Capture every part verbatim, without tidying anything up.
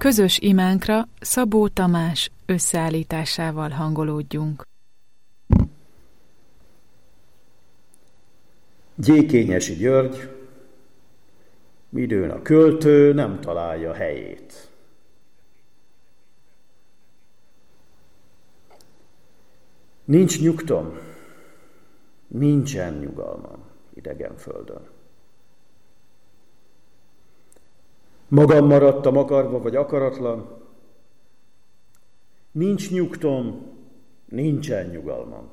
Közös imánkra Szabó Tamás összeállításával hangolódjunk. Gyékényesi György, midőn a költő nem találja helyét. Nincs nyugtom, nincsen nyugalmam idegen földön. Magam maradtam akarva vagy akaratlan, nincs nyugtom, nincsen nyugalmam.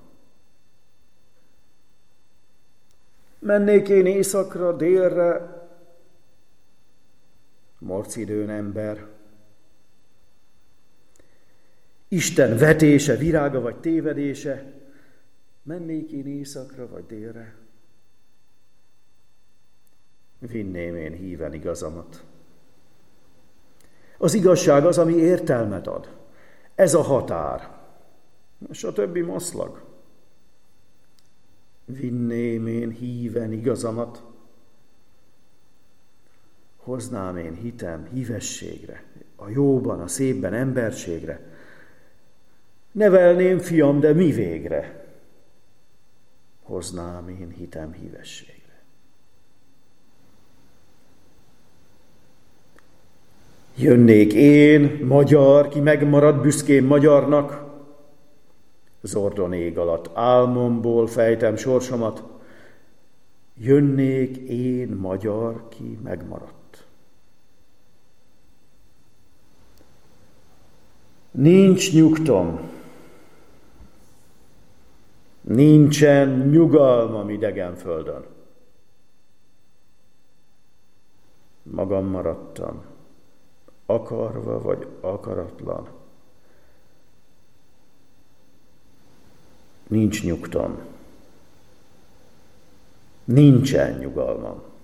Mennék én északra, délre, morcidőn ember. Isten vetése, virága vagy tévedése, mennék én északra vagy délre. Vinném én híven igazamat. Az igazság az, ami értelmet ad. Ez a határ, és a többi maszlag. Vinném én híven igazamat, hoznám én hitem hívességre, a jóban, a szépben emberségre. Nevelném fiam, de mi végre? Hoznám én hitem hívességre. Jönnék én, magyar, ki megmarad büszkén magyarnak, zordon ég alatt álmomból fejtem sorsomat, jönnék én, magyar, ki megmaradt. Nincs nyugtom, nincsen nyugalmam idegen földön. Magam maradtam, akarva vagy akaratlan. Nincs nyugtom, nincsen nyugalmam.